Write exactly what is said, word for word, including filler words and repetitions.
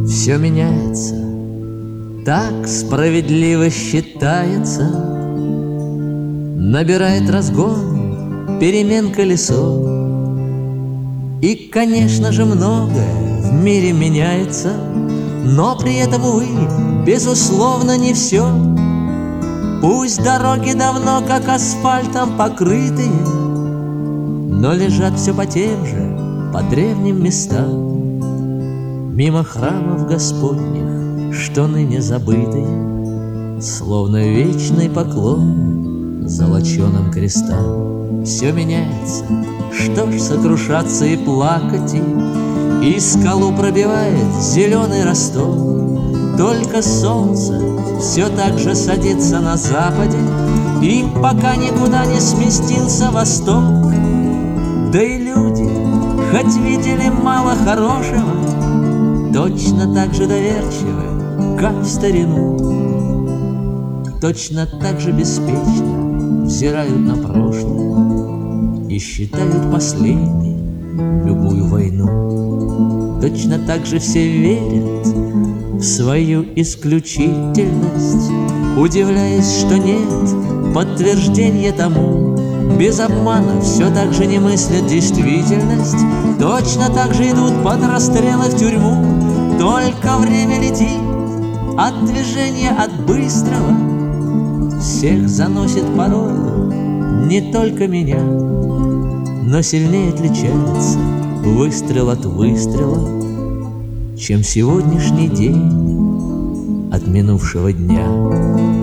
Все меняется, так справедливо считается. Набирает разгон перемен колесо. И, конечно же, многое в мире меняется, но при этом, увы, безусловно, не все. Пусть дороги давно как асфальтом покрытые, но лежат все по тем же, по древним местам. Мимо храмов Господних, что ныне забытые, словно вечный поклон золоченым крестам. Все меняется, что ж сокрушаться и плакать, и, и скалу пробивает зеленый росток. Только солнце все так же садится на западе, и пока никуда не сместился восток. Да и люди, хоть видели мало хорошего, точно так же доверчивы, как в старину. Точно так же беспечно взирают на прошлое и считают последней любую войну. Точно так же все верят в свою исключительность, удивляясь, что нет подтверждения тому. Без обмана все так же не мыслят действительность, точно так же идут под расстрелы в тюрьму. Только время летит от движения, от быстрого. Всех заносит порой, не только меня, но сильнее отличается выстрел от выстрела, чем сегодняшний день от минувшего дня.